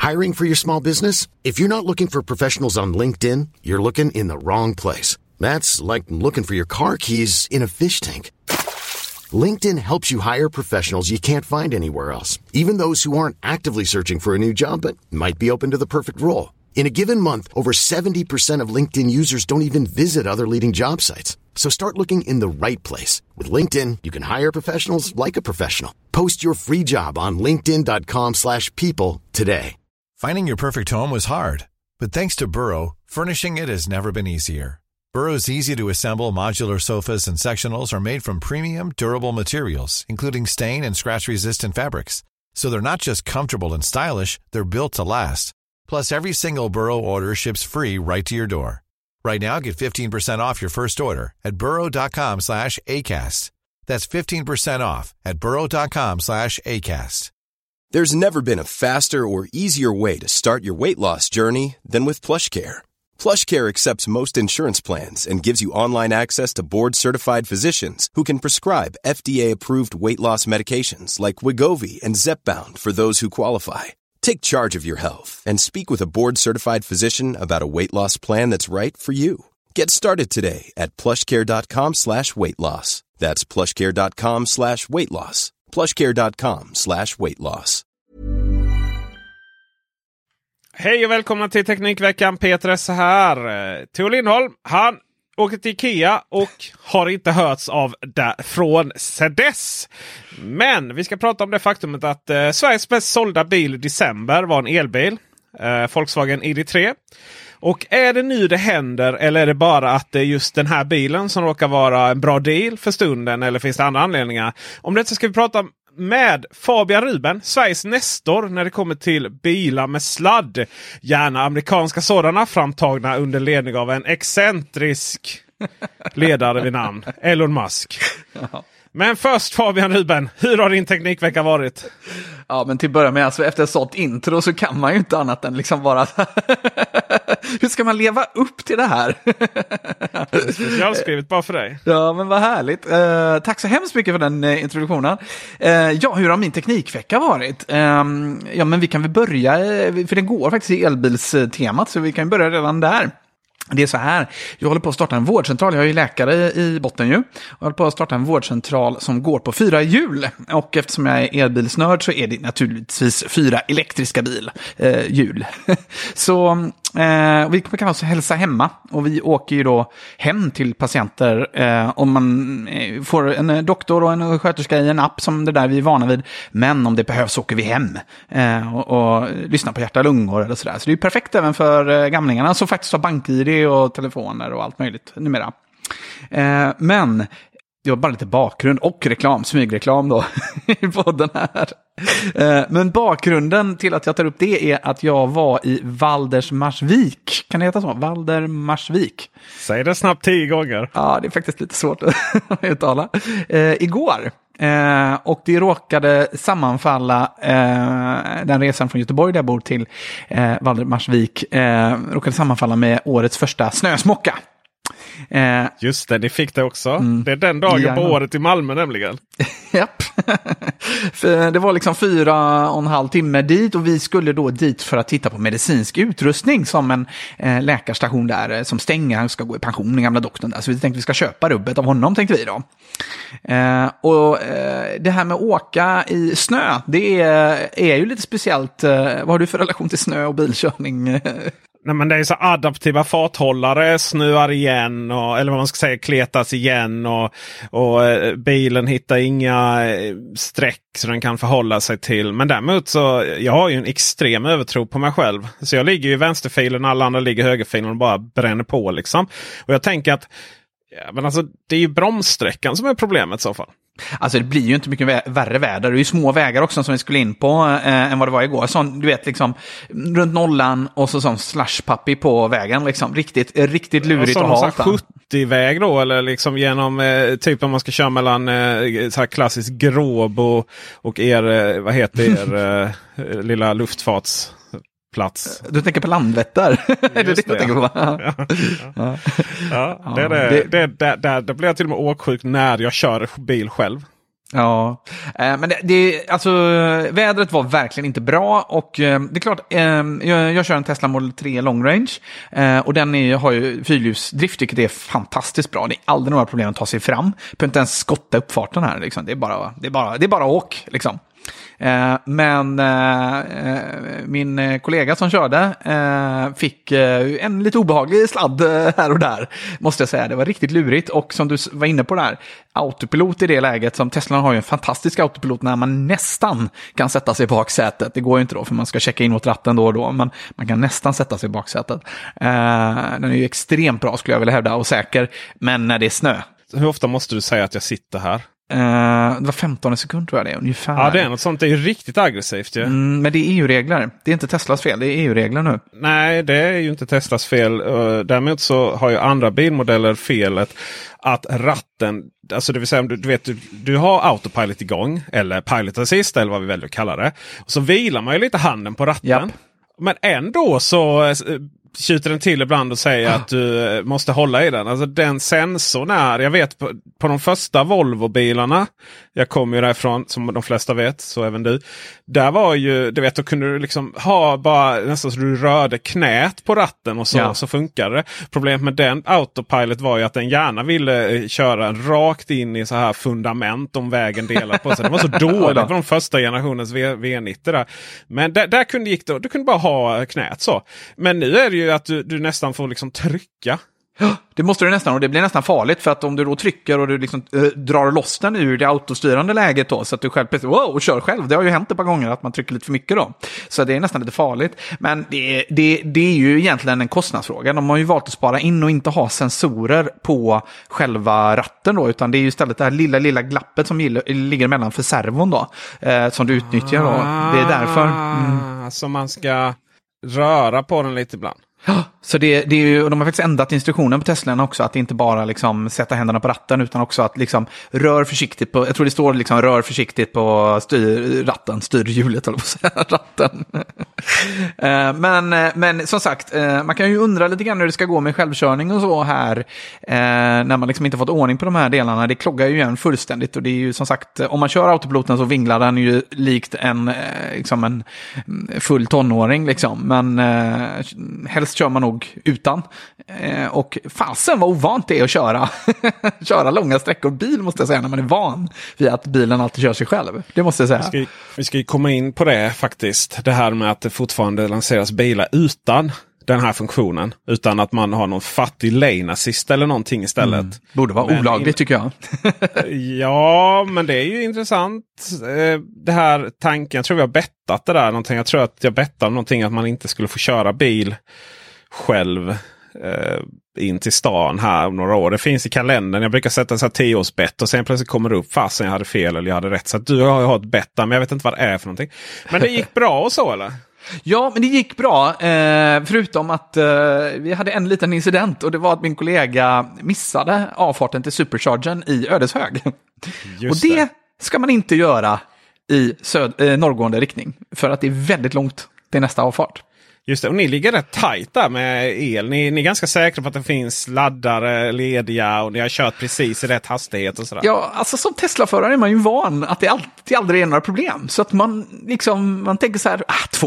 Hiring for your small business? If you're not looking for professionals on LinkedIn, you're looking in the wrong place. That's like looking for your car keys in a fish tank. LinkedIn helps you hire professionals you can't find anywhere else, even those who aren't actively searching for a new job but might be open to the perfect role. In a given month, over 70% of LinkedIn users don't even visit other leading job sites. So start looking in the right place. With LinkedIn, you can hire professionals like a professional. Post your free job on linkedin.com/people today. Finding your perfect home was hard, but thanks to Burrow, furnishing it has never been easier. Burrow's easy-to-assemble modular sofas and sectionals are made from premium, durable materials, including stain and scratch-resistant fabrics. So they're not just comfortable and stylish, they're built to last. Plus, every single Burrow order ships free right to your door. Right now, get 15% off your first order at burrow.com/ACAST. That's 15% off at burrow.com/ACAST. There's never been a faster or easier way to start your weight loss journey than with PlushCare. PlushCare accepts most insurance plans and gives you online access to board-certified physicians who can prescribe FDA-approved weight loss medications like Wegovy and Zepbound for those who qualify. Take charge of your health and speak with a board-certified physician about a weight loss plan that's right for you. Get started today at plushcare.com/weightloss. That's plushcare.com/weightloss. plushcare.com/weightloss. Hej och välkomna till Teknikveckan. Peter Esse här. Theo Lindholm, han åker till Ikea och har inte hörts av från dess. Men vi ska prata om det faktumet att Sveriges bäst sålda bil i december var en elbil. Volkswagen ID3. Och är det nu det händer, eller är det bara att det är just den här bilen som råkar vara en bra deal för stunden, eller finns det andra anledningar? Om det ska vi prata med Fabian Ruben, Sveriges nestor när det kommer till bilar med sladd. Gärna amerikanska sådana, framtagna under ledning av en excentrisk ledare vid namn Elon Musk. Ja. Men först Fabian Ruben, hur har din teknikvecka varit? Ja, men till att börja med, alltså, efter ett sånt intro så kan man ju inte annat än liksom bara hur ska man leva upp till det här? Specialskrivet bara för dig. Ja, men vad härligt. Tack så hemskt mycket för den introduktionen. Ja, hur har min teknikvecka varit? Ja, men vi kan väl börja, för det går faktiskt i elbilstemat, så vi kan börja redan där. Det är så här, jag håller på att starta en vårdcentral, jag är ju läkare i botten ju. Jag håller på att starta en vårdcentral som går på 4 hjul. Och eftersom jag är elbilsnörd så är det naturligtvis 4 elektriska hjul. Så vi kan alltså hälsa hemma. Och vi åker ju då hem till patienter. Om man får en doktor och en sköterska i en app som det där vi är vana vid. Men om det behövs så åker vi hem och lyssnar på hjärta och lungor eller sådär. Så det är ju perfekt även för gamlingarna som faktiskt har bank-ID och telefoner och allt möjligt numera. Men det var bara lite bakgrund och reklam, smygreklam då i podden här. Men bakgrunden till att jag tar upp det är att jag var i Valdemarsvik. Kan det heta så? Valdemarsvik. Säg det snabbt 10 gånger. Ja, det är faktiskt lite svårt att uttala. Igår. Och det råkade sammanfalla den resan från Göteborg där jag bor till Valdemarsvik råkade sammanfalla med årets första snösmocka. Just det, ni fick det också. Det är den dagen på året i Malmö nämligen. Japp. Det var liksom 4,5 timmar dit och vi skulle då dit för att titta på medicinsk utrustning som en läkarstation där som stänger, han ska gå i pension, den gamla doktorn där. Så vi tänkte vi ska köpa rubbet av honom, tänkte vi då. Och det här med att åka i snö, det är ju lite speciellt. Vad har du för relation till snö och bilkörning? Nej, men det är så adaptiva farthållare, snöar igen och, eller vad man ska säga, kletas igen och bilen hittar inga streck så den kan förhålla sig till. Men däremot så, jag har ju en extrem övertro på mig själv. Så jag ligger ju i vänsterfilen, alla andra ligger i högerfilen och bara bränner på liksom. Och jag tänker att men alltså, det är ju bromssträckan som är problemet i så fall. Alltså det blir ju inte mycket värre väder. Det är ju små vägar också som vi skulle in på än vad det var igår. Sån, du vet, liksom runt nollan och så sån slashpappi på vägen. Liksom. Riktigt lurigt att ha. 70-väg då, eller liksom genom typ om man ska köra mellan så här klassisk Gråbo och er, vad heter er lilla luftfarts... plats. Du tänker på Landvetter? Det är det jag tänker på. Ja, det blir jag till och med åksjuk när jag kör bil själv. Ja, men alltså vädret var verkligen inte bra och det är klart, jag kör en Tesla Model 3 long range och den har ju fyrhjulsdrift, vilket är fantastiskt bra. Det är aldrig några problem att ta sig fram. Behöver inte ens skotta uppfarten här liksom. Det är bara åk liksom. Men min kollega som körde fick en lite obehaglig sladd här och där, måste jag säga. Det var riktigt lurigt, och som du var inne på där, autopilot i det läget, som Tesla har ju en fantastisk autopilot när man nästan kan sätta sig i baksätet. Det går ju inte då, för man ska checka in mot ratten då och då, men man kan nästan sätta sig i baksätet. Den är ju extremt bra, skulle jag vilja hävda, och säker, men när det är snö. Hur ofta måste du säga att jag sitter här? Det var 15 sekunder tror jag det är ungefär. Ja, det är något sånt. Det är ju riktigt aggressivt ju. Men det är EU-regler. Det är inte Teslas fel, det är EU-regler nu. Nej, det är ju inte Teslas fel. Däremot så har ju andra bilmodeller felet att ratten, alltså det vill säga du har autopilot igång, eller pilot assist, eller vad vi väljer att kalla det. Och så vilar man ju lite handen på ratten. Japp. Men ändå så skjuter den till ibland och säger att du måste hålla i den. Alltså den sensorn är, jag vet på de första Volvo-bilarna, jag kommer ju därifrån som de flesta vet, så även du. Där var ju, du vet, då kunde du liksom ha bara nästan så du rörde knät på ratten och så funkar det. Problemet med den autopilot var ju att den gärna ville köra rakt in i så här fundament om vägen delar på sig. Det var så dåligt på de första generationens V90 där. Men där kunde du kunde bara ha knät så. Men nu är det ju att du nästan får liksom trycka. Det måste du nästan, och det blir nästan farligt, för att om du då trycker och du liksom drar loss den ur det autostyrande läget då, så att du själv och kör själv. Det har ju hänt ett par gånger att man trycker lite för mycket då. Så det är nästan lite farligt. Men det är ju egentligen en kostnadsfråga. De har ju valt att spara in och inte ha sensorer på själva ratten då, utan det är ju istället det här lilla glappet som ligger mellan för servon då, som du utnyttjar då. Det är därför. Så man ska röra på den lite ibland. Ja, så det är ju, och de har faktiskt ändrat instruktionen på Teslan också, att inte bara liksom sätta händerna på ratten, utan också att liksom rör försiktigt på, jag tror det står liksom rör försiktigt på styrhjulet, eller på att säga, ratten. Men som sagt, man kan ju undra lite grann hur det ska gå med självkörning och så här, när man liksom inte fått ordning på de här delarna. Det kloggar ju igen fullständigt, och det är ju som sagt, om man kör autopiloten så vinglar den ju likt en full tonåring liksom, men helst kör man nog utan. Och fasen vad ovant det är att köra långa sträckor bil, måste jag säga, när man är van vid att bilen alltid kör sig själv. Det måste jag säga. Vi ska ju komma in på det faktiskt. Det här med att det fortfarande lanseras bilar utan den här funktionen. Utan att man har någon fattig lane assist eller någonting istället. Borde vara olagligt tycker jag. Ja, men det är ju intressant. Det här tanken, jag tror vi har bettat det där någonting. Jag tror att jag bettade någonting att man inte skulle få köra bil själv in till stan här om några år. Det finns i kalendern. Jag brukar sätta en sån här 10-årsbett och sen plötsligt kommer det upp fast jag hade fel eller jag hade rätt. Så att du har ju ett bett, men jag vet inte vad det är för någonting. Men det gick bra och så, eller? Ja, men det gick bra. Förutom att vi hade en liten incident, och det var att min kollega missade avfarten till Superchargen i Ödeshög. Och det ska man inte göra i norrgående riktning, för att det är väldigt långt till nästa avfart. Just det, och ni ligger rätt tajt där med el. Ni är ganska säkra på att det finns laddare lediga och ni har kört precis i rätt hastighet och sådär. Ja, alltså som Tesla-förare är man ju van att det alltid aldrig är några problem. Så att man tänker så här,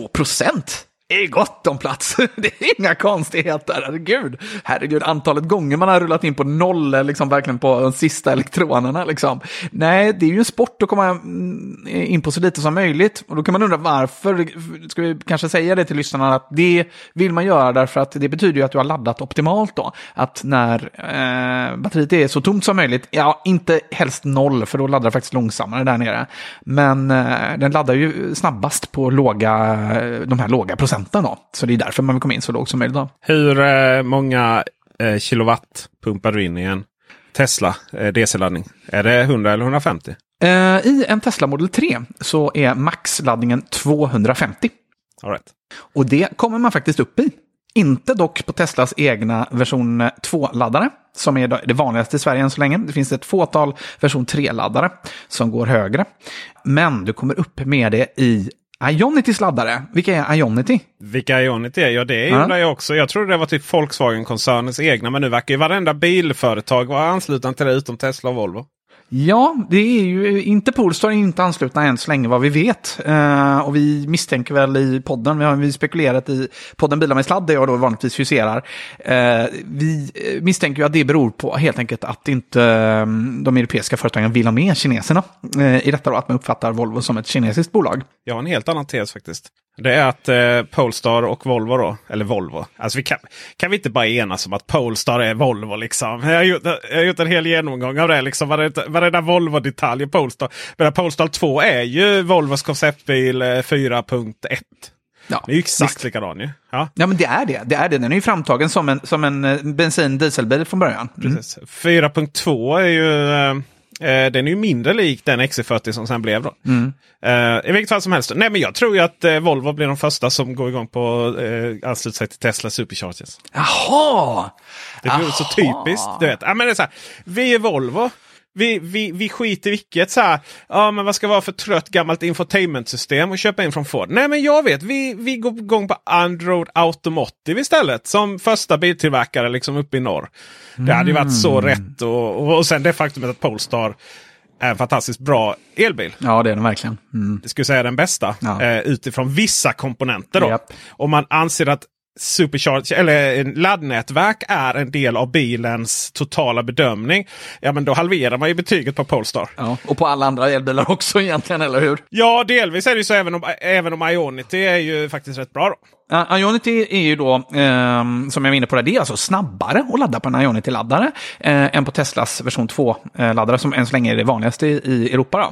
2%. är gott om plats. Det är inga konstigheter. Herregud, antalet gånger man har rullat in på noll, liksom verkligen på de sista elektronerna. Liksom. Nej, det är ju en sport att komma in på så lite som möjligt. Och då kan man undra varför. Ska vi kanske säga det till lyssnarna att det vill man göra därför att det betyder ju att du har laddat optimalt då. Att när batteriet är så tomt som möjligt, ja, inte helst noll, för då laddar det faktiskt långsammare där nere. Men den laddar ju snabbast på de här låga procenten då. Så det är därför man vill komma in så lågt som möjligt då. Hur många kilowatt pumpar du in i en Tesla DC-laddning? Är det 100 eller 150? I en Tesla Model 3 så är maxladdningen 250. All right. Och det kommer man faktiskt upp i. Inte dock på Teslas egna version 2-laddare, som är det vanligaste i Sverige än så länge. Det finns ett fåtal version 3-laddare som går högre. Men du kommer upp med det i Ionitys laddare. Vilka är Ionity? Vilka Ionity är? Ja, det är ju jag också. Jag tror det var typ Volkswagen-koncernens egna, men nu verkar ju varenda bilföretag vara anslutna till det utom Tesla och Volvo. Ja, det är ju inte Polestar är inte anslutna än så länge vad vi vet. Och vi misstänker väl i podden, vi spekulerat i podden Bilar med sladd där jag då vanligtvis huserar. Vi misstänker ju att det beror på helt enkelt att inte de europeiska företagen vill ha med kineserna i detta då, att man uppfattar Volvo som ett kinesiskt bolag. Jag har en helt annan tes faktiskt. Det är att Polestar och Volvo då, eller Volvo. Alltså vi kan vi inte bara enas om att Polestar är Volvo liksom. Jag har gjort en hel genomgång av det liksom. Varenda Volvo-detalj i Polestar. Men Polestar 2 är ju Volvos konceptbil 4.1. Ja, det är ju exakt likadan ju. Ja, men det är det. Den är ju framtagen som en bensin-dieselbil från början. Precis. 4.2 är ju... den är ju mindre lik den XC40 som sen blev då. I vilket fall som helst. Nej, men jag tror ju att Volvo blir de första som går igång på ansluta sig till Tesla Superchargers. Jaha! Det blir så typiskt. Du vet. Ja, men det är så här, vi är Volvo. Vi skiter i vilket så här. Ja, men vad ska vara för trött gammalt infotainmentsystem och köpa in från Ford? Nej, men jag vet. Vi går igång på Android Automotive istället. Som första biltillverkare liksom uppe i norr. Det hade ju varit så rätt. Och sen det faktumet att Polestar är en fantastiskt bra elbil. Ja, det är den verkligen. Det skulle säga den bästa. Ja. Utifrån vissa komponenter då. Yep. Om man anser att Supercharge eller laddnätverk är en del av bilens totala bedömning. Ja, men då halverar man ju betyget på Polestar. Ja, och på alla andra elbilar också egentligen, eller hur? Ja, delvis är det ju så även om Ionity är ju faktiskt rätt bra då. Ionity är ju då, som jag var inne på det är alltså snabbare att ladda på en Ionity-laddare än på Teslas version 2-laddare som än så länge är det vanligaste i Europa. Då.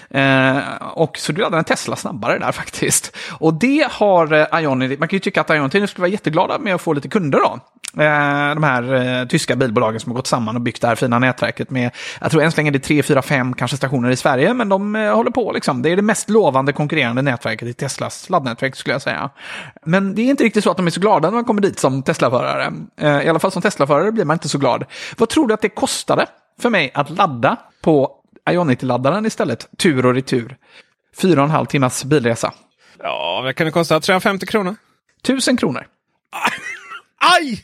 Och så du laddar en Tesla snabbare där faktiskt. Och det har Ionity, man kan ju tycka att Ionity skulle vara jätteglada med att få lite kunder då. De här tyska bilbolagen som har gått samman och byggt det här fina nätverket med, jag tror än så länge det är 3, 4, 5 kanske stationer i Sverige, men de håller på liksom. Det är det mest lovande konkurrerande nätverket i Teslas laddnätverk skulle jag säga. Men det är inte riktigt så att de är så glada när man kommer dit som Tesla-förare. I alla fall som Tesla-förare blir man inte så glad. Vad tror du att det kostade för mig att ladda på Ionity-laddaren istället? Tur och retur. 4,5 timmars bilresa. Ja, vad kan det kosta? 350 kronor? 1000 kronor. Aj!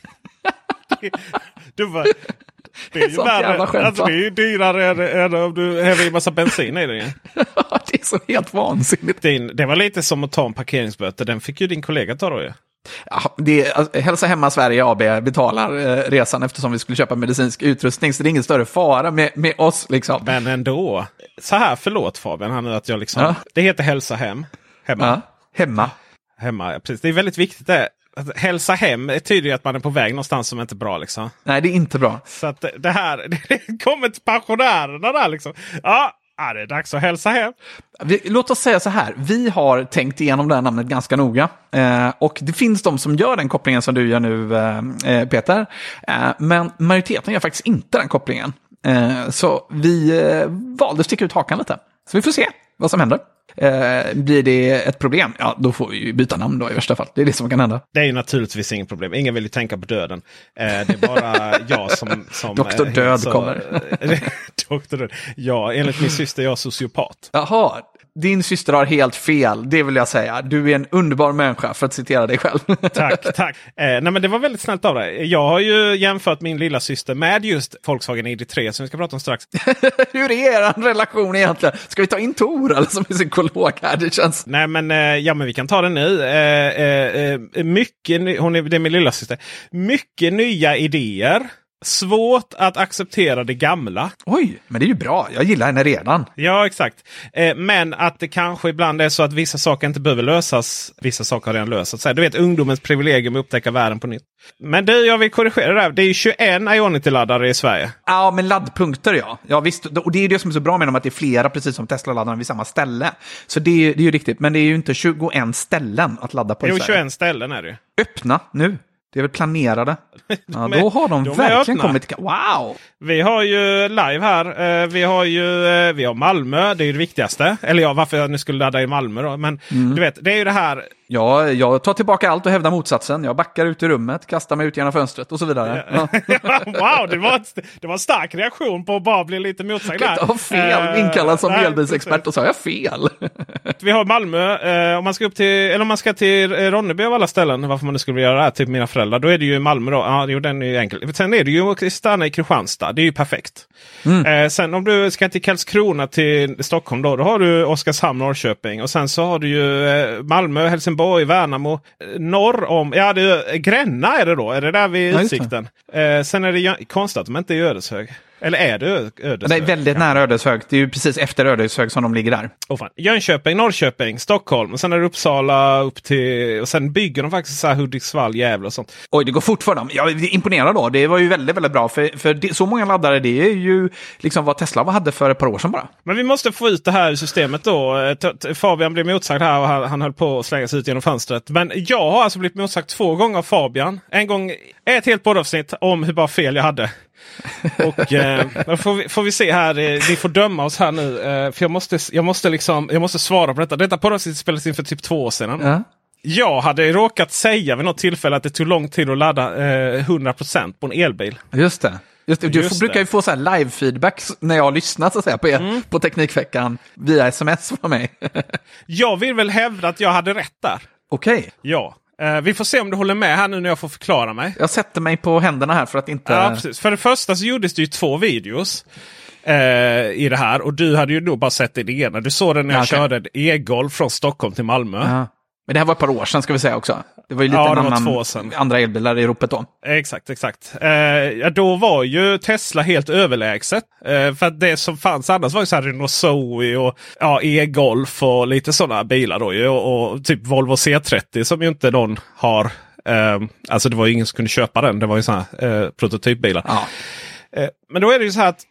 Det är ju värre, alltså det är ju dyrare än om du häver i massa bensin i det. Det är så helt vansinnigt. Det var lite som att ta en parkeringsböter. Den fick ju din kollega ta då ju. Ja, Hälsa Hemma Sverige AB betalar resan eftersom vi skulle köpa medicinsk utrustning, så det är ingen större fara med oss liksom. Men ändå. Så här, förlåt Fabian, att jag liksom... Ja. Det heter Hälsa Hemma. Ja, Hemma, precis. Det är väldigt viktigt det. Att hälsa hem betyder ju att man är på väg någonstans som inte är bra liksom. Nej, det är inte bra. Så att det kommer till pensionärerna där liksom. Ja, det är dags att hälsa hem. Låt oss säga så här. Vi har tänkt igenom det här namnet ganska noga. Och det finns de som gör den kopplingen som du gör nu, Peter. Men majoriteten gör faktiskt inte den kopplingen. Så vi valde att sticka ut hakan lite. Så vi får se vad som händer. Blir det ett problem, ja då får vi ju byta namn då i värsta fall. Det är det som kan hända. Det är ju naturligtvis inget problem. Ingen vill ju tänka på döden. Det är bara jag som Doktor Död kommer. Doktor Död. Ja, enligt min syster är jag sociopat. Jaha, din syster har helt fel, det vill jag säga. Du är en underbar människa, för att citera dig själv. Tack. Nej, men det var väldigt snällt av dig. Jag har ju jämfört min lilla syster med just Volkswagen ID3 som vi ska prata om strax. Hur är er relation egentligen? Ska vi ta in Tor eller som är psykolog här? Det känns... Nej, men vi kan ta det nu. Det är min lilla syster. Mycket nya idéer. Svårt att acceptera det gamla. Oj, men det är ju bra. Jag gillar henne redan. Ja, exakt. Men att det kanske ibland är så att vissa saker inte behöver lösas. Vissa saker har redan lösats. Du vet, ungdomens privilegium att upptäcka världen på nytt. Men jag vill korrigera det här. Det är ju 21 Ionity-laddare i Sverige. Ja, men laddpunkter ja. Ja, visst. Och det är det som är så bra med dem, att det är flera, precis som Tesla-laddarna vid samma ställe. Så det är ju riktigt. Men det är ju inte 21 ställen att ladda på i Sverige. 21 ställen är det. Öppna nu. Det är väl planerade. Ja, då har de verkligen kommit. Wow! Vi har ju live här. Vi har Malmö. Det är ju det viktigaste. Eller ja, varför jag nu skulle ladda i Malmö då. Men du vet, det är ju det här. Jag tar tillbaka allt och hävdar motsatsen. Jag backar ut i rummet, kastar mig ut genom fönstret och så vidare. Ja. Wow, det var en stark reaktion på att bara bli lite motsagd där. Jag har fel, inkallad som elbilsexpert och så har jag fel. Vi har Malmö, om man ska till Ronneby av alla ställen, varför man nu skulle göra det här till mina föräldrar, då är det ju Malmö då. Ja, jo, den är ju enkel. Sen är det ju stanna i Kristianstad, det är ju perfekt. Sen om du ska till Karlskrona till Stockholm då har du Oskarshamn, Norrköping och sen så har du ju Malmö, Helsingborg, Värnamo, norr om, Gränna är det då, är det där vid utsikten. Sen är det konstigt att de inte är i Ödeshög. Eller är det Ödeshög? Det är väldigt nära Ödeshög. Det är ju precis efter Ödeshög som de ligger där. Fan. Jönköping, Norrköping, Stockholm och sen är det Uppsala upp till... Och sen bygger de faktiskt så här Hudiksvall, Gävle och sånt. Oj, det går fort för dem. Jag är imponerad då. Det var ju väldigt, väldigt bra. För så många laddare, det är ju liksom vad Tesla hade för ett par år sedan bara. Men vi måste få ut det här systemet då. Fabian blev motsagd här och han höll på att slänga sig ut genom fönstret. Men jag har alltså blivit motsagd 2 gånger av Fabian. En gång ett helt poddavsnitt om hur bara fel jag hade. Och då får vi se här. Vi får döma oss här nu. För jag måste svara på detta. Detta poddavsnitt spelades in för typ 2 år sedan. Ja. Jag hade råkat säga vid något tillfälle att det tog lång tid att ladda 100% på en elbil. Just det. Brukar ju få så här live-feedback när jag har lyssnat så att säga, på Teknikveckan via sms från mig. Jag vill väl hävda att jag hade rätt där. Okej. Ja. Vi får se om du håller med här nu när jag får förklara mig. Jag sätter mig på händerna här för att inte... Ja, precis. För det första så gjordes det ju 2 videos i det här. Och du hade ju nog bara sett det ena. Du såg det när jag körde ett e-golf från Stockholm till Malmö. Ja. Men det här var ett par år sedan ska vi säga också. Det var ju lite andra elbilar i ropet då. Exakt. Då var ju Tesla helt överlägset. För att det som fanns annars var ju så här Renault Zoe och e-golf och lite sådana bilar då ju. Och typ Volvo C30 som ju inte någon har. Alltså det var ju ingen som kunde köpa den. Det var ju sådana prototypbilar. Ja. Men då är det ju så här att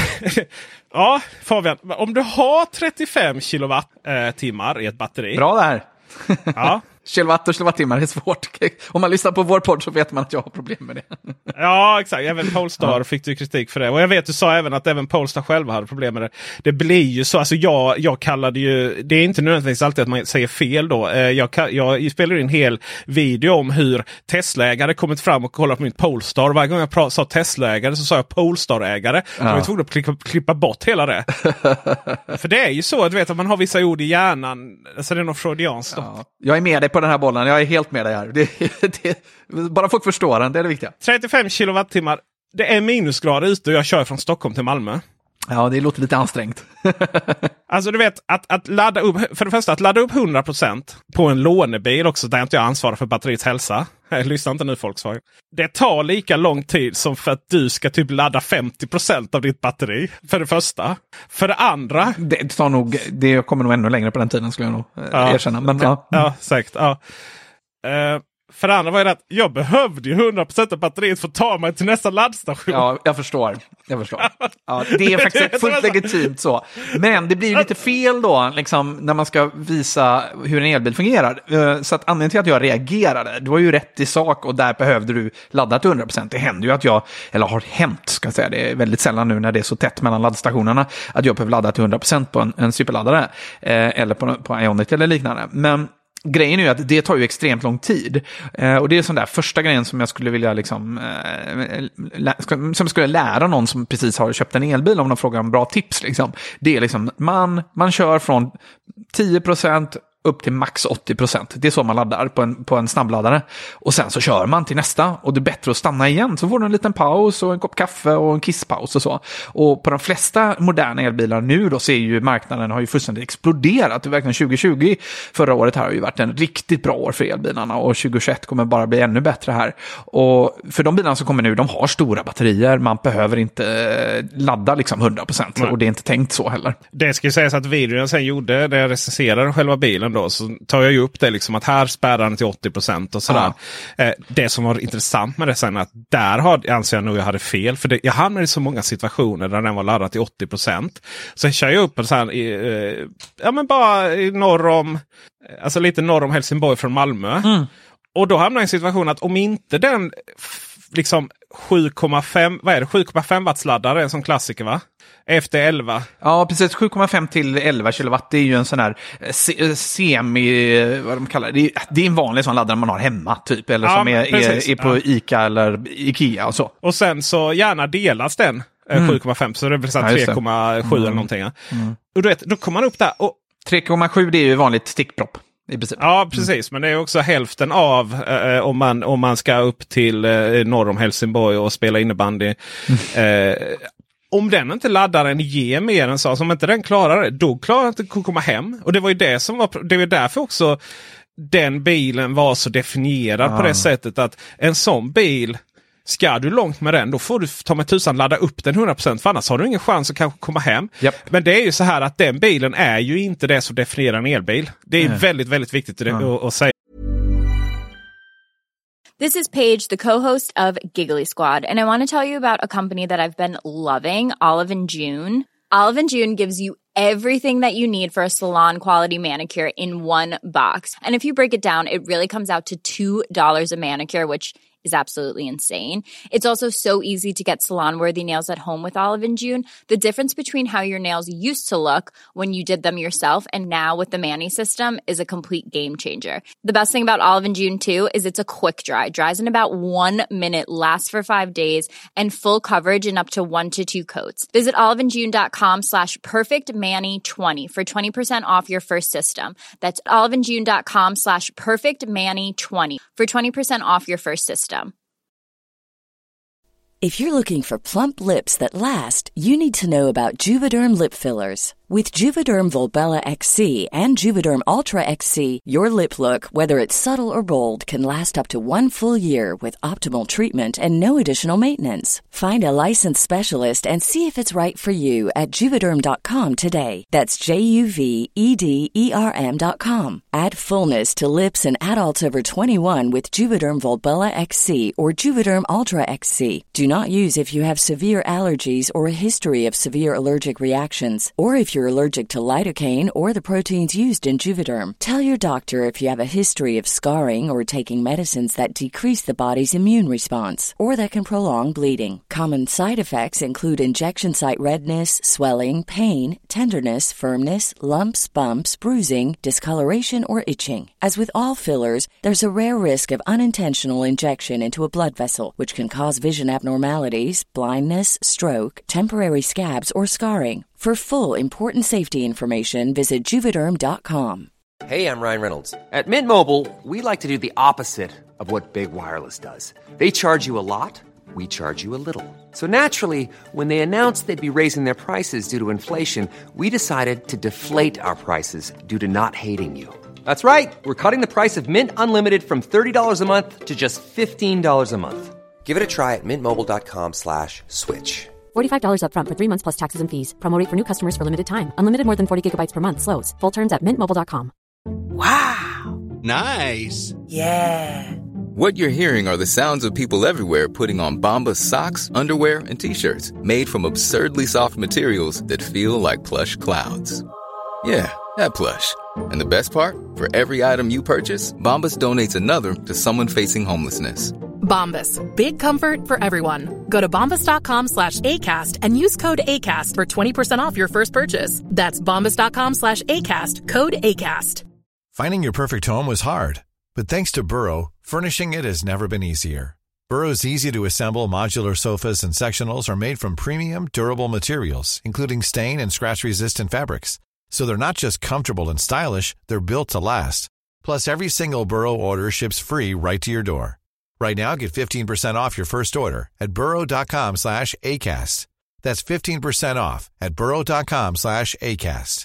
ja, Fabian, om du har 35 kilowattimmar i ett batteri. Bra där. Ja. Kilowatt och kilowattimmar är svårt. Om man lyssnar på vår podd så vet man att jag har problem med det. Ja, exakt. Även Polestar fick du kritik för det. Och jag vet, du sa även att även Polestar själva hade problem med det. Det blir ju så. Alltså jag kallade ju... Det är inte nödvändigtvis alltid att man säger fel då. Jag spelade en hel video om hur Tesla-ägare kommit fram och kollat på min Polestar. Varje gång jag sa Tesla-ägare så sa jag Polestar-ägare. Ja. Jag var tvungen att klippa bort hela det. För det är ju så att, vet, att man har vissa ord i hjärnan. Alltså det är nog freudianskt. Ja. Jag är med dig på den här bollen. Jag är helt med dig här. Bara folk förstår den, det är det viktiga. 35 kilowattimmar. Det är minusgrader ute och jag kör från Stockholm till Malmö. Ja, det låter lite ansträngt. Alltså du vet, att ladda upp, för det första att ladda upp 100% på en lånebil också, där inte jag ansvarar för batteriets hälsa. Lyssna inte nu Volkswagen. Det tar lika lång tid som för att du ska typ ladda 50% av ditt batteri. För det första. För det andra. Det kommer nog ännu längre på den tiden skulle jag nog erkänna. Men, ja, säkert. Ja. För det andra var det att jag behövde ju 100% av batteriet för att ta mig till nästa laddstation. Ja, jag förstår. Ja, det är faktiskt fullt legitimt så. Men det blir lite fel då, liksom, när man ska visa hur en elbil fungerar. Så att anledningen till att jag reagerade, det var ju rätt i sak och där behövde du ladda till 100%. Det händer ju att har hänt, ska jag säga. Det är väldigt sällan nu när det är så tätt mellan laddstationerna att jag behöver ladda till 100% på en superladdare. Eller på Ioniq eller liknande. Men grejen är ju att det tar ju extremt lång tid. Och det är sån där första grejen som jag skulle vilja som jag skulle lära någon som precis har köpt en elbil om de frågar om bra tips. Liksom. Det är liksom man kör från 10% upp till max 80%. Det är så man laddar på en snabbladdare. Och sen så kör man till nästa. Och det är bättre att stanna igen. Så får du en liten paus och en kopp kaffe och en kisspaus och så. Och på de flesta moderna elbilar nu då ser ju marknaden har ju fullständigt exploderat. Det är verkligen 2020 förra året här har ju varit en riktigt bra år för elbilarna. Och 2021 kommer bara bli ännu bättre här. Och för de bilarna som kommer nu, de har stora batterier. Man behöver inte ladda liksom 100%. Nej. Och det är inte tänkt så heller. Det ska ju sägas att videon jag sen gjorde, där jag recenserade själva bilen då, så tar jag ju upp det liksom att här spärrar den till 80% och sådär. Ja. Det som var intressant med det sen är att där anser jag nog jag hade fel. För jag hamnade i så många situationer där den var laddad till 80%. Så kör jag upp en sån här men bara lite norr om Helsingborg från Malmö. Och då hamnar jag i en situation att om inte den liksom 7,5, vad är det? 7,5 wattsladdare, en sån klassiker va? Efter 11. Ja, precis. 7,5 till 11 kilowatt. Det är ju en sån här vad de kallar det. Det är en vanlig sån laddare man har hemma typ. Eller som är på Ica eller Ikea och så. Och sen så gärna delas den 7,5. Så det blir så 3,7 eller någonting. Och du vet, då kommer man upp där. Och 3,7 det är ju vanligt stickpropp. Ja, precis. Men det är också hälften av om man ska upp till norr om Helsingborg och spela innebandy. Om den inte laddaren ger mer än så, om inte den klarar det, då klarar den inte att komma hem. Och det var ju det som var, det var därför också den bilen var så definierad på det sättet att en sån bil, ska du långt med den, då får du ta med tusan ladda upp den 100%, för annars har du ingen chans att kanske komma hem. Yep. Men det är ju så här att den bilen är ju inte det som definierar en elbil. Det är väldigt, väldigt viktigt att säga. This is Paige, the co-host of Giggly Squad, and I want to tell you about a company that I've been loving, Olive & June. Olive & June gives you everything that you need for a salon-quality manicure in one box. And if you break it down, it really comes out to $2 a manicure, which is absolutely insane. It's also so easy to get salon-worthy nails at home with Olive & June. The difference between how your nails used to look when you did them yourself and now with the Mani system is a complete game changer. The best thing about Olive & June, too, is it's a quick dry. Dries in about 1 minute, lasts for 5 days, and full coverage in up to 1 to 2 coats. Visit oliveandjune.com/perfectmani20 for 20% off your first system. That's oliveandjune.com/perfectmani20 for 20% off your first system. If you're looking for plump lips that last, you need to know about Juvederm lip fillers. With Juvederm Volbella XC and Juvederm Ultra XC, your lip look, whether it's subtle or bold, can last up to 1 full year with optimal treatment and no additional maintenance. Find a licensed specialist and see if it's right for you at Juvederm.com today. That's JUVEDERM.com. Add fullness to lips in adults over 21 with Juvederm Volbella XC or Juvederm Ultra XC. Do not use if you have severe allergies or a history of severe allergic reactions, or if you're allergic to lidocaine or the proteins used in Juvederm. Tell your doctor if you have a history of scarring or taking medicines that decrease the body's immune response or that can prolong bleeding. Common side effects include injection site redness, swelling, pain, tenderness, firmness, lumps, bumps, bruising, discoloration, or itching. As with all fillers, there's a rare risk of unintentional injection into a blood vessel, which can cause vision abnormalities, blindness, stroke, temporary scabs, or scarring. For full, important safety information, visit Juvederm.com. Hey, I'm Ryan Reynolds. At Mint Mobile, we like to do the opposite of what Big Wireless does. They charge you a lot, we charge you a little. So naturally, when they announced they'd be raising their prices due to inflation, we decided to deflate our prices due to not hating you. That's right. We're cutting the price of Mint Unlimited from $30 a month to just $15 a month. Give it a try at mintmobile.com/switch. $45 up front for 3 months plus taxes and fees. Promo rate for new customers for limited time. Unlimited more than 40 gigabytes per month. Slows full terms at mintmobile.com. Wow. Nice. Yeah. What you're hearing are the sounds of people everywhere putting on Bombas socks, underwear, and T-shirts made from absurdly soft materials that feel like plush clouds. Yeah, that plush. And the best part? For every item you purchase, Bombas donates another to someone facing homelessness. Bombas. Big comfort for everyone. Go to bombas.com/ACAST and use code ACAST for 20% off your first purchase. That's bombas.com/ACAST. Code ACAST. Finding your perfect home was hard, but thanks to Burrow, furnishing it has never been easier. Burrow's easy-to-assemble modular sofas and sectionals are made from premium, durable materials, including stain and scratch-resistant fabrics. So they're not just comfortable and stylish, they're built to last. Plus, every single Burrow order ships free right to your door. Right now, get 15% off your first order at burrow.com/ACAST. That's 15% off at burrow.com/ACAST.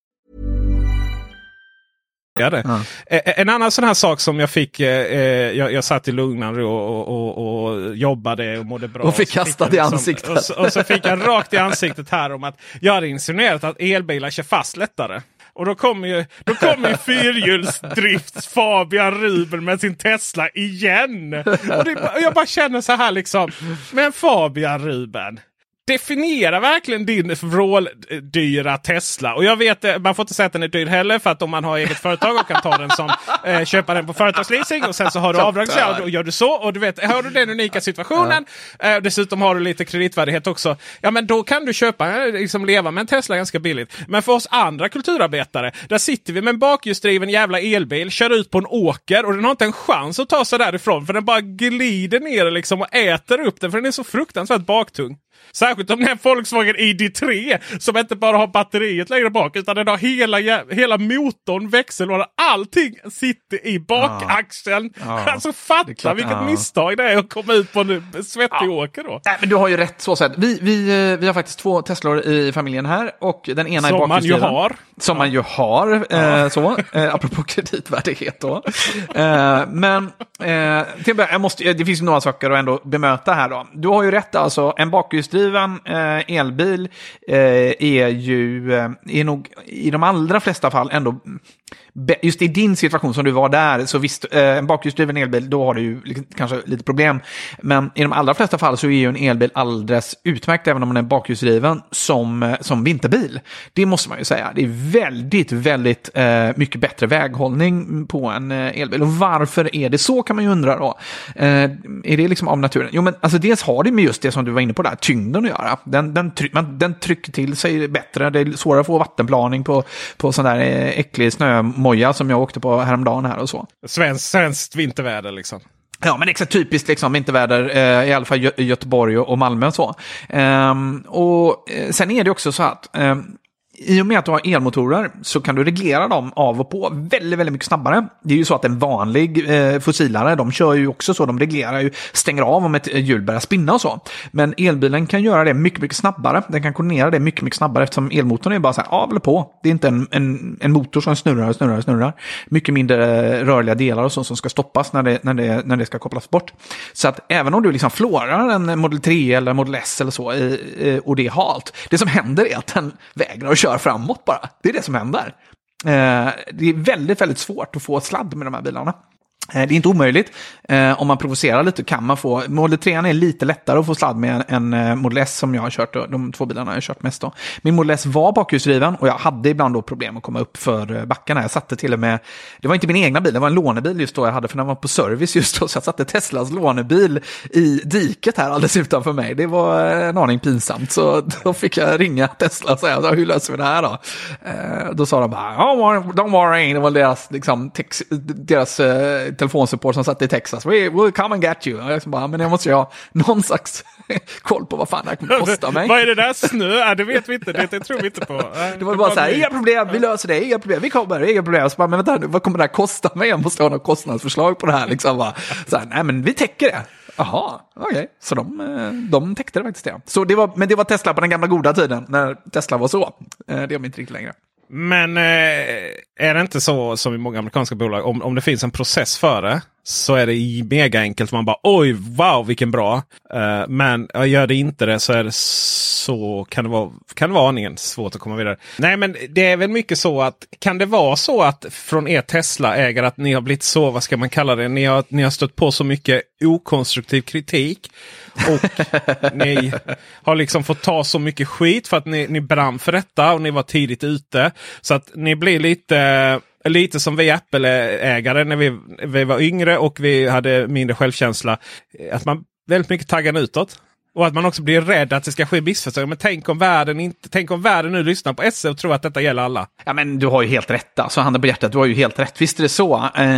En annan sån här sak som jag fick, jag satt i lugnare och jobbade och mådde bra. Och fick kastad i ansiktet. Och så fick jag rakt i ansiktet här om att jag hade insinuerat att elbilar kör fast lättare. Och då kommer ju fyrhjulsdrifts Fabian Ruben med sin Tesla igen. Och jag bara känner så här liksom, men Fabian Ruben, definierar verkligen din vråldyra Tesla. Och jag vet, man får inte säga att den är dyr heller, för att om man har eget företag och kan ta den som köpa den på företagsleasing och sen så har du avdragsrätt och gör du så, och du vet, har du den unika situationen, dessutom har du lite kreditvärdighet också, ja men då kan du köpa, liksom leva med en Tesla ganska billigt. Men för oss andra kulturarbetare, där sitter vi med en bakhjulsdriven jävla elbil, kör ut på en åker och den har inte en chans att ta sig därifrån, för den bara glider ner liksom och äter upp den, för den är så fruktansvärt baktung. Särskilt om det är en Volkswagen ID3 som inte bara har batteriet längre bak, utan den har hela motorn, växellådan, allting sitter i bakaxeln. Alltså fatta vilket misstag det är att komma ut på en svettig åker då. Nej, men du har ju rätt så sett. Vi har faktiskt 2 Teslor i familjen här, och den ena är bakhjulsdriven. Som man ju har. Apropå kreditvärdighet då. Men det finns några saker att ändå bemöta här då. Du har ju rätt, alltså en bakhjulsdriven elbil är nog i de allra flesta fall ändå, just i din situation som du var där, så visst, en bakhjulsdriven elbil, då har du ju kanske lite problem, men i de allra flesta fall så är ju en elbil alldeles utmärkt, även om man är bakhjulsdriven, som vinterbil. Det måste man ju säga. Det är väldigt, väldigt mycket bättre väghållning på en elbil. Och varför är det så, kan man ju undra då. Är det liksom av naturen? Jo, men alltså dels har det med just det som du var inne på där, tyngden att göra. Den trycker till sig bättre. Det är svårare att få vattenplaning på sån där äcklig snömoja som jag åkte på häromdagen här och så. Svenskt vinterväder liksom. Ja, men exakt typiskt liksom vinterväder, i alla fall Göteborg och Malmö och så. Och sen är det också så att i och med att du har elmotorer så kan du reglera dem av och på väldigt, väldigt mycket snabbare. Det är ju så att en vanlig fossilare, de kör ju också så, de reglerar ju, stänger av om ett hjul börjar spinna och så. Men elbilen kan göra det mycket, mycket snabbare. Den kan koordinera det mycket, mycket snabbare, eftersom elmotorn är bara så här av eller på. Det är inte en motor som snurrar. Mycket mindre rörliga delar och så som ska stoppas när det ska kopplas bort. Så att även om du liksom flårar en Model 3 eller Model S eller så och det är halt, det som händer är att den vägrar att köra framåt bara. Det är det som händer. Det är väldigt, väldigt svårt att få sladd med de här bilarna. Det är inte omöjligt. Om man provocerar lite kan man få... Model 3 är lite lättare att få sladd med än Model S som jag har kört. De 2 bilarna jag har kört mest då. Min Model S var bakhjulsdriven och jag hade ibland då problem att komma upp för backarna. Jag satte till och med... Det var inte min egna bil, det var en lånebil just då jag hade, för den var på service just då. Så jag satte Teslas lånebil i diket här alldeles utanför mig. Det var en aning pinsamt. Så då fick jag ringa Tesla och säga, hur löser vi det här då? Då sa de bara, don't worry. Det var deras telefonsupport som satt i Texas. We'll come and get you. Jag bara, men jag måste ju ha någon slags koll på vad fan det här kommer kosta mig. Vad är det där snö? Det vet vi inte. Det tror vi inte på. Det var bara så här, inga problem, vi löser det. Inga problem, vi kommer, inga problem. Så bara, men vänta, vad kommer det här kosta mig? Jag måste ha något kostnadsförslag på det här. Liksom bara, så här, nej men vi täcker det. Jaha, okej. Så de täckte det faktiskt. Ja. Så det var Tesla på den gamla goda tiden, när Tesla var så. Det är de inte riktigt längre. Men är det inte så som i många amerikanska bolag, om det finns en process för det, så är det mega enkelt. Man bara, oj, wow, vilken bra. Men gör det inte det, så är det så, kan det vara aningen svårt att komma vidare. Nej, men det är väl mycket så att, kan det vara så att från er Tesla-ägare att ni har blivit så, vad ska man kalla det, ni har stött på så mycket okonstruktiv kritik och ni har liksom fått ta så mycket skit för att ni brann för detta och ni var tidigt ute, så att ni blir lite som vi Apple-ägare när vi var yngre och vi hade mindre självkänsla, att man väldigt mycket taggar utåt. Och att man också blir rädd att det ska ske missförstånd. Men tänk om världen nu lyssnar på SE och tror att detta gäller alla. Ja, men du har ju helt rätt. Alltså, handen på hjärtat, du har ju helt rätt. Visst är det så.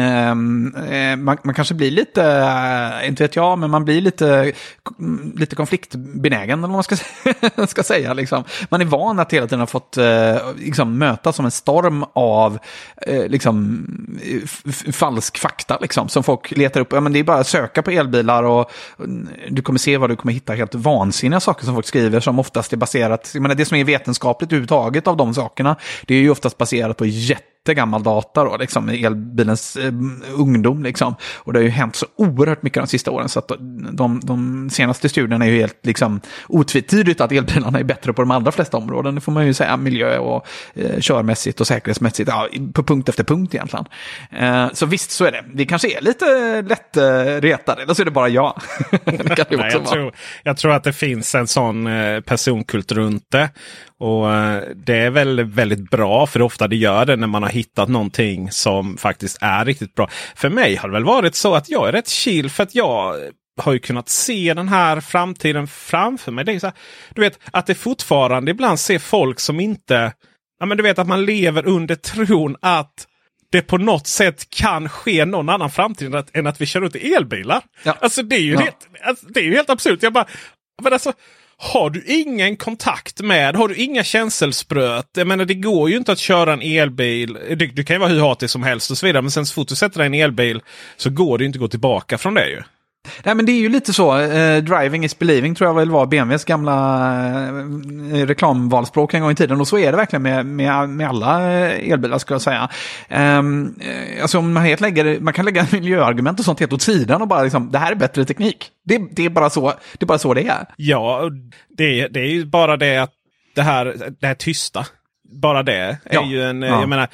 Man kanske blir lite, inte vet jag, men man blir lite konfliktbenägen, eller vad man ska säga. Liksom. Man är van att hela tiden ha fått liksom, möta som en storm av liksom, falsk fakta liksom, som folk letar upp. Ja, men det är bara att söka på elbilar och du kommer se vad du kommer hitta. Helt vansinniga saker som folk skriver, som oftast är baserat, jag menar, det som är vetenskapligt överhuvudtaget av de sakerna, det är ju oftast baserat på jättegammal data då, liksom, i elbilens ungdom. Liksom. Och det har ju hänt så oerhört mycket de sista åren, så att de senaste studierna är ju helt liksom, otvetydigt att elbilarna är bättre på de allra flesta områden. Det får man ju säga, miljö och körmässigt och säkerhetsmässigt, på punkt efter punkt egentligen. Så visst, så är det. Vi kanske är lite lätt retade, eller så är det bara jag. Det kan det också jag tror att det finns en sån personkult runt det. Och det är väl väldigt bra, för ofta det gör det när man har hittat någonting som faktiskt är riktigt bra. För mig har det väl varit så att jag är rätt chill, för att jag har ju kunnat se den här framtiden framför mig. Det är så här, du vet, att det fortfarande ibland ser folk som inte... Ja, men du vet att man lever under tron att det på något sätt kan ske någon annan framtid än att vi kör ut i elbilar. Ja. Alltså det är ju helt absurt. Jag bara, men alltså, har du ingen kontakt med, har du inga känselspröt? Jag menar, det går ju inte att köra en elbil. Du kan ju vara hur hatig som helst och så vidare, men sen så fort du sätter dig i en elbil så går det ju inte att gå tillbaka från det ju. Nej, men det är ju lite så, driving is believing tror jag väl var BMWs gamla reklamvalspråk en gång i tiden, och så är det verkligen med alla elbilar, skulle jag säga. Alltså om man kan lägga miljöargument och sånt helt åt sidan och bara liksom, det här är bättre teknik. Det är bara så det är. Ja, det är ju bara det att det här tysta. Bara det är ju en, jag menar,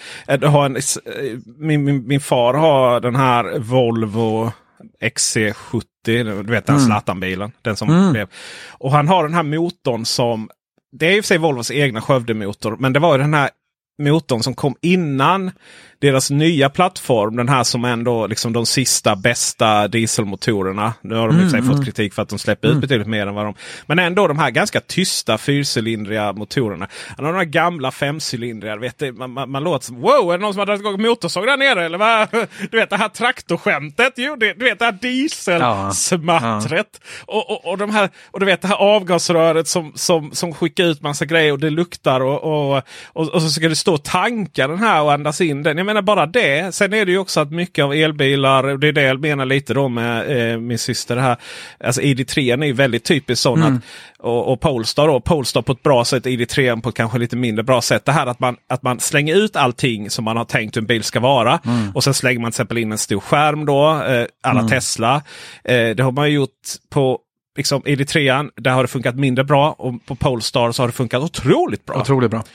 min far har den här Volvo XC70, du vet den Zlatan-bilen, den som blev. Och han har den här motorn som, det är ju för sig Volvos egna Skövde-motor, men det var ju den här motorn som kom innan deras nya plattform, den här som ändå liksom de sista bästa dieselmotorerna. Nu har de i sig fått kritik för att de släpper ut betydligt mer än vad de... Men ändå de här ganska tysta fyrcylindriga motorerna. De här gamla femcylindriga, vet du, man låter som, wow, är det någon som har dragit igång motorsåg där nere? Eller vad? Du vet det här traktorskämtet, du vet det här dieselsmattret. Och de här, och du vet det här avgasröret som skickar ut massa grejer och det luktar och så ska du stå och tanka den här och andas in den. Jag menar bara det. Sen är det ju också att mycket av elbilar, och det är det jag menar lite då med min syster här. Alltså ID3 är ju väldigt typiskt sån att, och Polestar på ett bra sätt, ID3 på ett kanske lite mindre bra sätt. Det här att man slänger ut allting som man har tänkt en bil ska vara. Och sen slänger man till exempel in en stor skärm då, alla Tesla. Det har man ju gjort på liksom ID3, där har det funkat mindre bra, och på Polestar så har det funkat otroligt bra. Otroligt bra.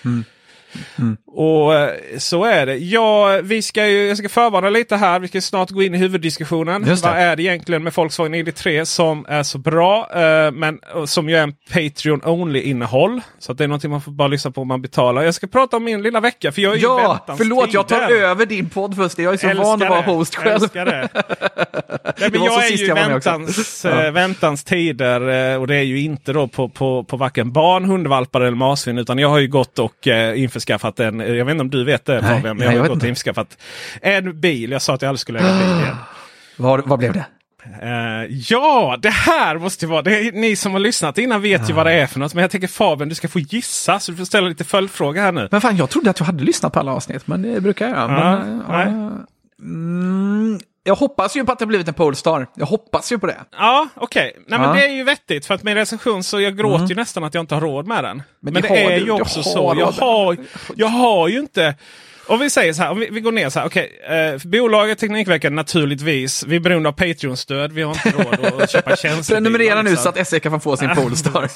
Och så är det. Ja, jag ska förvarna lite här. Vi ska snart gå in i huvuddiskussionen. Vad är det egentligen med Volkswagen ID3 som är så bra, men som ju är en Patreon-only-innehåll. Så att det är någonting man får bara lyssna på om man betalar. Jag ska prata om min lilla vecka, för jag är ju förlåt, jag tar över din podd först. Jag är så van att vara host själv. Älskar det. Nej, men jag är ju väntans tider, och det är ju inte då på varken barn, hundvalpar eller marsvin, utan jag har ju gått och införskaffat en, jag vet inte om du vet det, Fabian, men jag har gått och införskaffat en bil. Jag sa att jag aldrig skulle äga en bil igen. Vad blev det? Ja, det här måste ju vara det. Ni som har lyssnat innan vet ju vad det är för något. Men jag tänker, Fabian, du ska få gissa, så du får ställa lite följdfrågor här nu. Men fan, jag trodde att jag hade lyssnat på alla avsnitt, men det brukar jag göra. Jag hoppas ju på att det har blivit en Polestar. Jag hoppas ju på det. Ja, okej. Nej, men det är ju vettigt. För att med recension så jag gråter ju nästan att jag inte har råd med den. Men det är ju också så. Jag har ju inte... Om vi säger så här, om vi går ner så här, okej, bolaget Teknikveckan naturligtvis, vi är beroende av Patreon-stöd, vi har inte råd att köpa tjänster. Prenumerera nu så att SE kan få sin Polestar.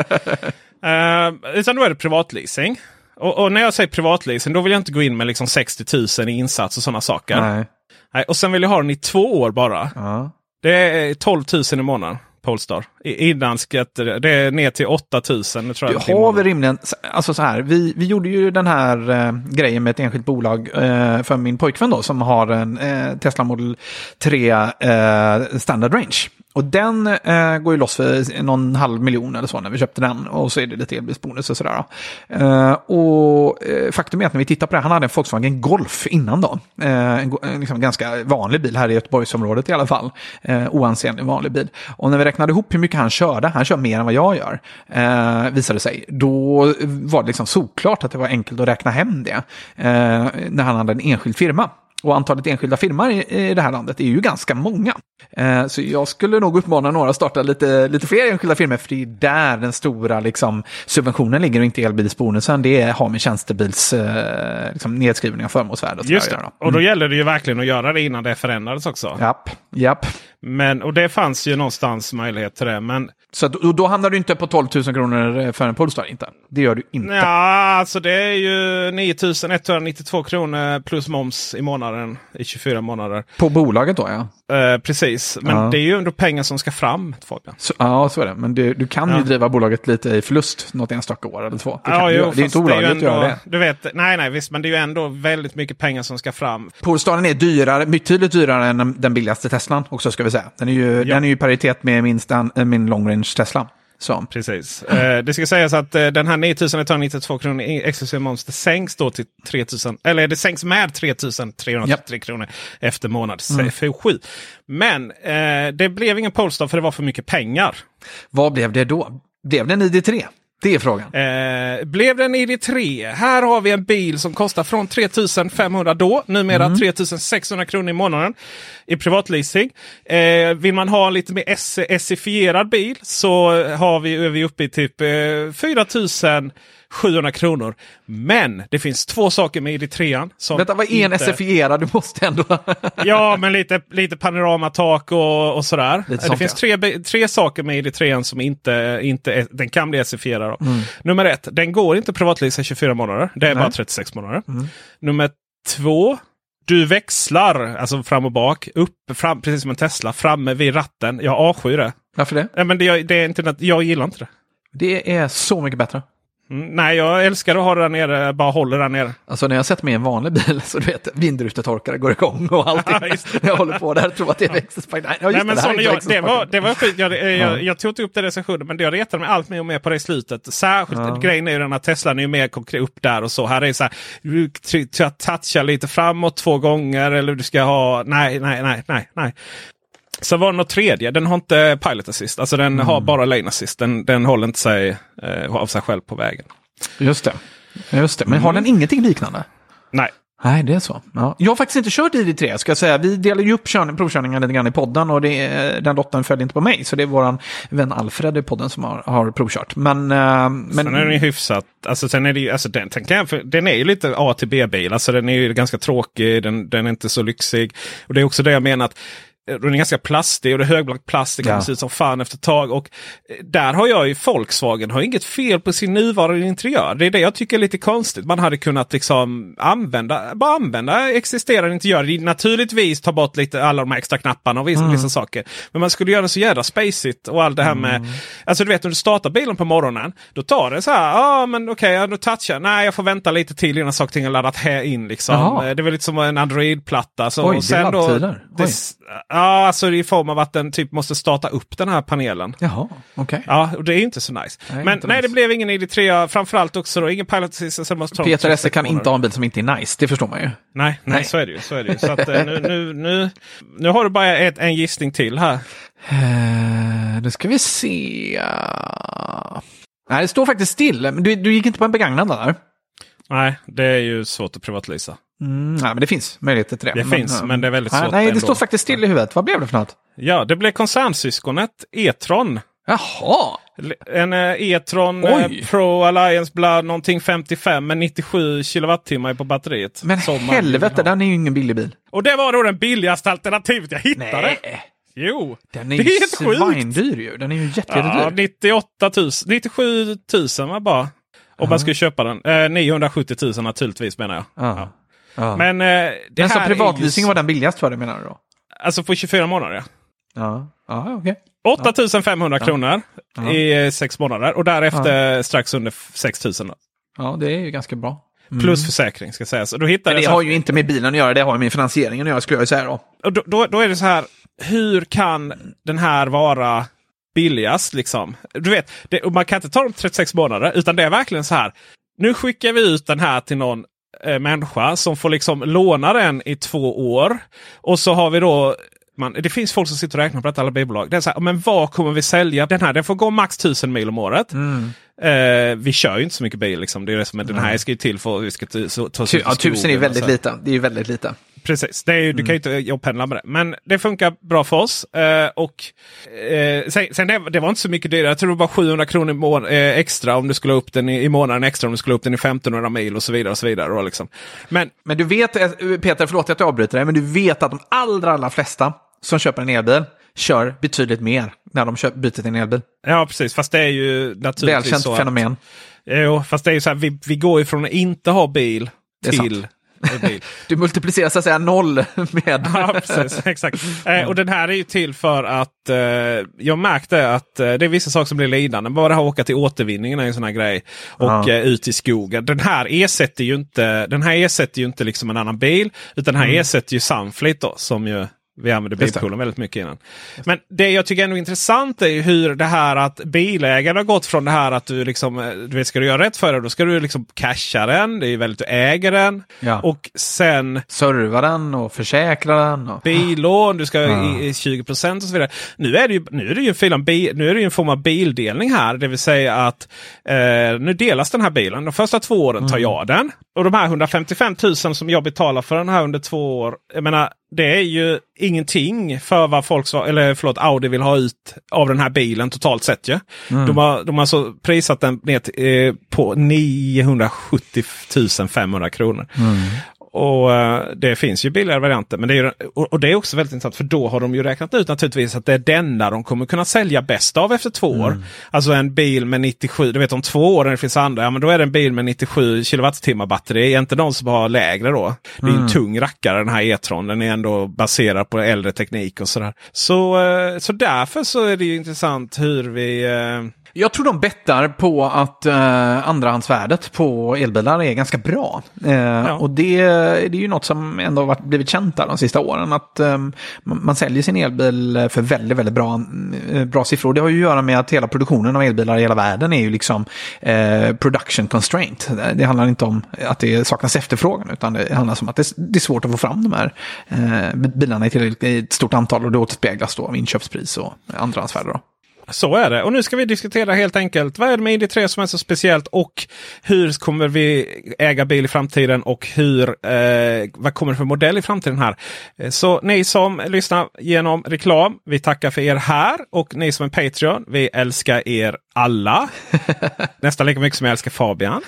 Utan då är det privatleasing. Och när jag säger privatleasing, då vill jag inte gå in med liksom 60 000 i insats och sådana saker. Nej, och sen vill jag ha den i 2 år bara. Det är 12 000 i månaden. Polestar. Innan skatt, det är ner till 8 000. Tror jag det har vi rimligen, alltså så här, vi gjorde ju den här grejen med ett enskilt bolag för min pojkvän då, som har en Tesla Model 3 standard range. Och den går ju loss för någon 500 000 eller så när vi köpte den. Och så är det lite elbilsbonus och sådär. Faktum är att när vi tittar på det, han hade en Volkswagen Golf innan då. En liksom ganska vanlig bil här i Göteborgsområdet i alla fall. Oansenlig vanlig bil. Och när vi räknade ihop hur mycket han kör mer än vad jag gör, visade sig. Då var det liksom såklart att det var enkelt att räkna hem det. När han hade en enskild firma. Och antalet enskilda firmor i det här landet är ju ganska många. Så jag skulle nog uppmana några att starta lite fler enskilda firmor, för det är där den stora liksom, subventionen ligger och inte elbilsbonusen. Det har med tjänstebils liksom, nedskrivning av förmånsvärde. Just det. Och då gäller det ju verkligen att göra det innan det förändrades också. Japp. Och det fanns ju någonstans möjlighet till det. Men... Så då hamnar du inte på 12 000 kronor för en Polestar, inte? Det gör du inte. Ja, alltså det är ju 9 192 kronor plus moms i månaden i 24 månader. På bolaget då, ja. Precis, men det är ju ändå pengar som ska fram. Så är det. Men du kan ju driva bolaget lite i förlust något enstaka år eller två. Det är inte olagligt att göra det. Du vet, nej, visst, men det är ju ändå väldigt mycket pengar som ska fram. Polestaren är betydligt dyrare än den billigaste Teslan också, ska vi säga. Den är ju i paritet med min long range Tesla. Så. Precis. Det ska sägas att den här 9 192 kronor exklusive moms, det sänks då till 3 000, eller det sänks med 3 333 kronor efter månad 7. Men det blev ingen Polestar för det var för mycket pengar. Vad blev det då? Blev det en ID3? Det är frågan. Blev det en ID3? Här har vi en bil som kostar från 3 500 då, numera 3 600 kronor i månaden i privatleasing. Vill man ha lite mer SE-fierad bil så är vi uppe i typ 4 700 kronor. Men det finns två saker med ID3. Vänta, vad är en SE-fierad? Du måste ändå... Ja, men lite panoramatak och sådär. Det finns tre saker med ID3 som inte den kan bli SE-fierad. Nummer 1, den går inte privatleasa 24 månader. Det är bara 36 månader. Nummer 2, du växlar alltså fram och bak, fram, precis som en Tesla, framme vid ratten. Jag avskyr det. Varför det? Ja, men det är inte, jag gillar inte det. Det är så mycket bättre. Nej, jag älskar att ha det där nere, bara håller där nere. Alltså när jag sett med en vanlig bil så du vet, vindrutetorkare går igång och allting. Jag håller på där, tror att det är växelspark. Jag tog upp det recensionen, men det retade mig allt mer och mer på det i slutet. Särskilt grejen är ju den att Tesla är ju mer konkret upp där och så. Här är det så här, du touchar lite framåt 2 gånger eller du ska ha, nej. Så var det något tredje. Den har inte pilot assist. Alltså den har bara lane assist. Den håller inte sig av sig själv på vägen. Just det. Men har den ingenting liknande? Nej. Nej, det är så. Ja. Jag har faktiskt inte kört ID3, ska jag säga. Vi delar ju upp provkörningen lite grann i podden och den lotten följde inte på mig. Så det är våran vän Alfred i podden som har provkört. Men sen är den ju hyfsat. Alltså sen är det ju, alltså den är ju lite A till B-bil. Alltså den är ju ganska tråkig. Den är inte så lyxig. Och det är också det jag menar att den är ganska plastig och det är högblank plast. Det kan se ut som fan efter ett tag. Och där har jag ju Volkswagen har inget fel på sin nuvarande interiör. Det är det jag tycker är lite konstigt. Man hade kunnat liksom använda existerande interiör. Naturligtvis ta bort lite alla de här extra knapparna och vissa saker. Men man skulle göra det så jävla spacigt och allt det här med... Alltså du vet, när du startar bilen på morgonen då tar det så här, men okej, då touchar. Nej, jag får vänta lite till innan saker och ting är laddat här in liksom. Det är väl lite som en Android-platta. Så, oj, och sen det är laddtider. Ja, alltså i form av att den typ måste starta upp den här panelen. Jaha, okej. Ja, och det är inte så nice. Nej, det blev ingen ID3. Framförallt också då, ingen pilot assist. Peter Esse kan inte ha en bil som inte är nice, det förstår man ju. Nej, så är det ju. Så att nu har du bara en gissning till här. Nu ska vi se. Nej, det står faktiskt still. Men du gick inte på en begagnad där? Nej, det är ju svårt att privatleasa. Nej, men det finns möjligheter till det. Men det är väldigt svårt. Nej, det ändå. står faktiskt still i huvudet. Vad blev det för något? Ja, det blev koncernsyskonet E-tron. Jaha! En E-tron Pro Alliance Blood någonting 55 med 97 kilowattimmar på batteriet. Men helvete, den är ju ingen billig bil. Och det var då den billigaste alternativet jag hittade. Nej. Jo, den är ju svindyr ju. Den är ju jättedyr. Ja, 97 000 var bara. Om man skulle köpa den. 970 000 naturligtvis menar jag. Ja. Men men så privatleasing var den billigast för det menar du då? Alltså för 24 månader. Ja, okej. 8 500 kronor i 6 månader. Och därefter strax under 6 000. Ja, det är ju ganska bra. Plus försäkring ska sägas. Och då hittar men det har ju inte med bilen att göra, det har med finansieringen att göra skulle jag säga då. Och då är det så här, hur kan den här vara billigast liksom? Du vet, man kan inte ta dem 36 månader utan det är verkligen så här. Nu skickar vi ut den här till någon människa som får liksom låna den i 2 år. Och så har vi då det finns folk som sitter och räknar på detta alla bilbolag. Det är så här, men vad kommer vi sälja? Den här, den får gå max 1000 mil om året. Vi kör ju inte så mycket bil liksom. Det är det som den här ska ju till för att vi ska ta 1000 är väldigt lite. Det är ju väldigt lite. Precis, det är ju, du kan ju inte jobbpendla med det. Men det funkar bra för oss. Sen det var inte så mycket dyrare. Jag tror det var 700 kronor extra om du skulle upp den i månaden extra om du skulle upp den i 1500 mil och så vidare och så vidare. Och liksom. Men du vet, Peter, förlåt att jag avbryter dig, men du vet att de allra flesta som köper en elbil kör betydligt mer när de byter till en elbil. Ja, precis. Fast det är ju naturligtvis välkänt så fenomen. Jo, fast det är ju så här, vi går ifrån att inte ha bil till bil. Du multiplicerar så att säga 0 med... Ja, precis. Exakt. Och den här är ju till för att jag märkte att det är vissa saker som blir lidande. Bara det här åka till återvinningen är en sån här grej. Och ut i skogen. Den här ersätter ju inte liksom en annan bil. Utan den här ersätter ju Sunfleet då, som ju vi använder bilpoolen väldigt mycket innan. Men det jag tycker är ändå intressant är hur det här att bilägare har gått från det här att du liksom, du vet, ska du göra rätt för det, då ska du liksom casha den. Det är ju väldigt, du äger den. Ja. Och sen serva den och försäkra den. Och... billån, du ska i 20% och så vidare. Nu är det ju en form av bildelning här. Det vill säga att nu delas den här bilen. De första 2 åren tar jag den. Och de här 155 000 som jag betalar för den här under 2 år. Jag menar, det är ju ingenting för vad Audi vill ha ut av den här bilen totalt sett. Ja? De har alltså prisat den ner på 970 500 kronor. Och det finns ju billigare varianter. Men det är också väldigt intressant, för då har de ju räknat ut naturligtvis att det är denna de kommer kunna sälja bäst av efter 2 år. Alltså en bil med 97, du vet om 2 år när det finns andra, ja men då är det en bil med 97 kilowattimmar batteri. Är inte de som har lägre då. Det är en tung rackare den här e-tron. Den är ändå baserad på äldre teknik och sådär. Så därför så är det ju intressant hur vi... Jag tror de bettar på att andrahandsvärdet på elbilar är ganska bra. Och det är ju något som ändå har blivit känt där de sista åren. Att man säljer sin elbil för väldigt, väldigt bra siffror. Det har ju att göra med att hela produktionen av elbilar i hela världen är ju liksom production constraint. Det handlar inte om att det saknas efterfrågan, utan det handlar om att det är svårt att få fram de här bilarna i ett stort antal, och det återspeglas då av inköpspris och andrahandsvärde då. Så är det. Och nu ska vi diskutera helt enkelt, vad är det med ID3 som är så speciellt, och hur kommer vi äga bil i framtiden, och vad kommer det för modell i framtiden här. Så ni som lyssnar genom reklam, vi tackar för er här, och ni som är Patreon, vi älskar er alla. Nästan lika mycket som jag älskar Fabian.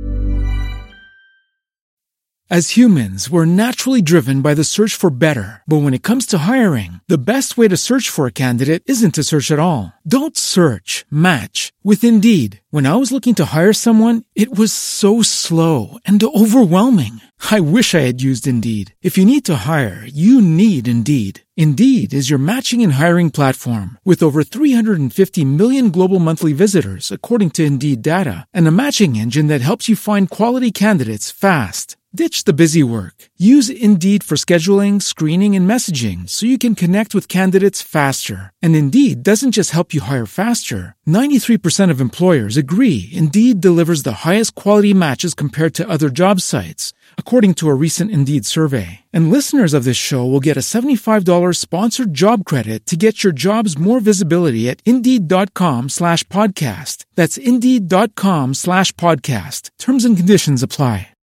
As humans, we're naturally driven by the search for better. But when it comes to hiring, the best way to search for a candidate isn't to search at all. Don't search, match with Indeed. When I was looking to hire someone, it was so slow and overwhelming. I wish I had used Indeed. If you need to hire, you need Indeed. Indeed is your matching and hiring platform with over 350 million global monthly visitors, according to Indeed data, and a matching engine that helps you find quality candidates fast. Ditch the busy work. Use Indeed for scheduling, screening, and messaging so you can connect with candidates faster. And Indeed doesn't just help you hire faster. 93% of employers agree Indeed delivers the highest quality matches compared to other job sites, according to a recent Indeed survey. And listeners of this show will get a $75 sponsored job credit to get your jobs more visibility at Indeed.com/podcast. That's Indeed.com/podcast. Terms and conditions apply.